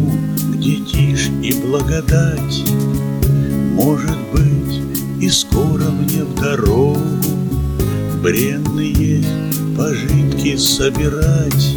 где тишь и благодать. Может быть, и скоро мне в дорогу бренные пожитки собирать.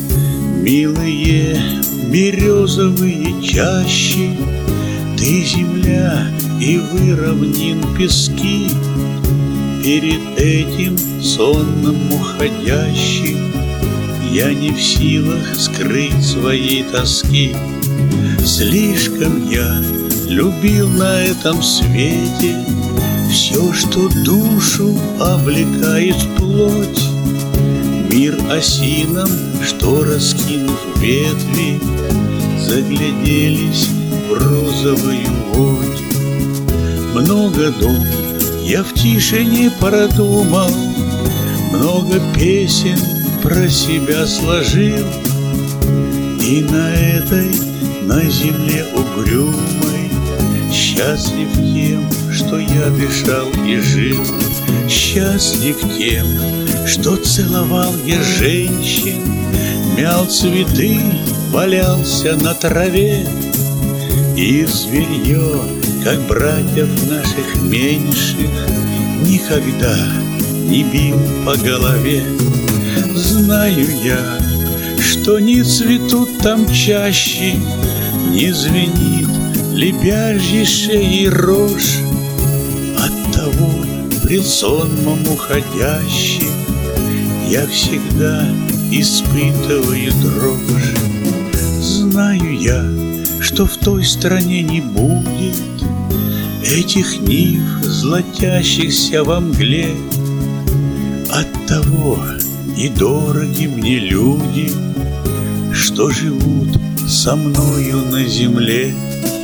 Милые березовые чащи, ты земля и вы равнин пески. Перед этим сонным уходящим я не в силах скрыть своей тоски. Слишком я любил на этом свете все, что душу облекает плоть. Мир осинам, что, раскинув ветви, загляделись в розовую водь. Много дум я в тишине продумал, много песен про себя сложил. И на этой, на земле угрюмой, счастлив тем, что я дышал и жил. Счастлив тем, что целовал я женщин, мял цветы, валялся на траве. И зверье, как братьев наших меньших, никогда не бил по голове. Знаю я, что не цветут там чаще, не звенит лебяжьей шеей рожь. Оттого пред сонмом уходящим я всегда испытываю дрожь. Знаю я, что в той стране не будет этих нив, золотящихся во мгле. Оттого и дороги мне люди, что живут со мною на земле.